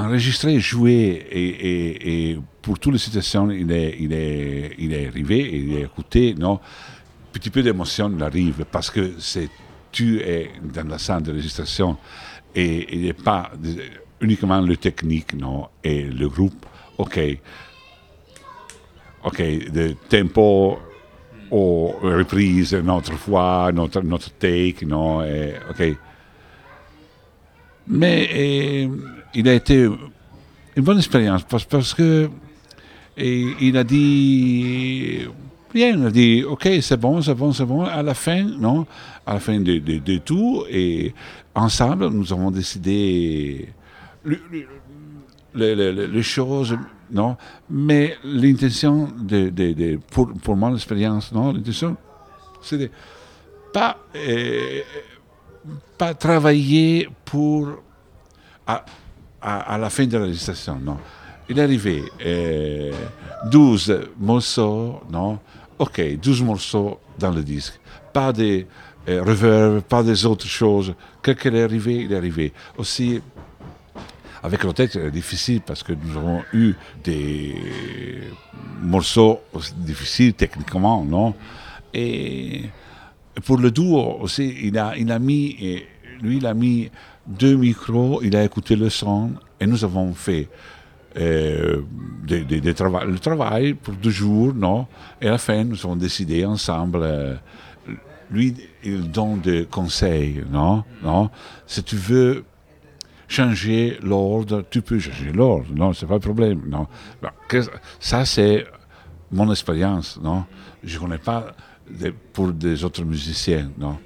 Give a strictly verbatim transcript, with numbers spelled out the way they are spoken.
enregistrer, jouer, et, et, et pour toutes les situations, il est, il est, il est arrivé, il est écouté, non? Petit peu d'émotion il arrive, parce que c'est, tu es dans la salle de registration, et il n'est pas uniquement le technique, non? Et le groupe, ok, ok, le tempo, aux reprises, notre fois, notre, notre take, non? Et, ok. Mais et, il a été une bonne expérience parce, parce que et, il a dit bien, il a dit ok, c'est bon, c'est bon, c'est bon. À la fin, non, à la fin de, de, de tout, et ensemble, nous avons décidé le, le, le, le, les choses, non, mais l'intention de, de, de pour, pour moi l'expérience, non, l'intention, c'est de pas euh, pas travailler pour à, à, à la fin de la législation, non. Il est arrivé euh, douze morceaux, non. Ok, douze morceaux dans le disque. Pas de euh, reverb, pas des autres choses. Quand il est arrivé, il est arrivé. Aussi, avec le texte, c'est difficile parce que nous avons eu des morceaux difficiles techniquement, non. Et pour le duo aussi, il a, il a mis, lui, il a mis deux micros, il a écouté le son, et nous avons fait euh, des, des, des trava- le travail pour deux jours, non? Et à la fin, nous avons décidé ensemble. Euh, lui, il donne des conseils, non? Non? Si tu veux changer l'ordre, tu peux changer l'ordre, non? C'est pas le problème, non? Ça, c'est mon expérience, non? Je ne connais pas de, pour des autres musiciens, non?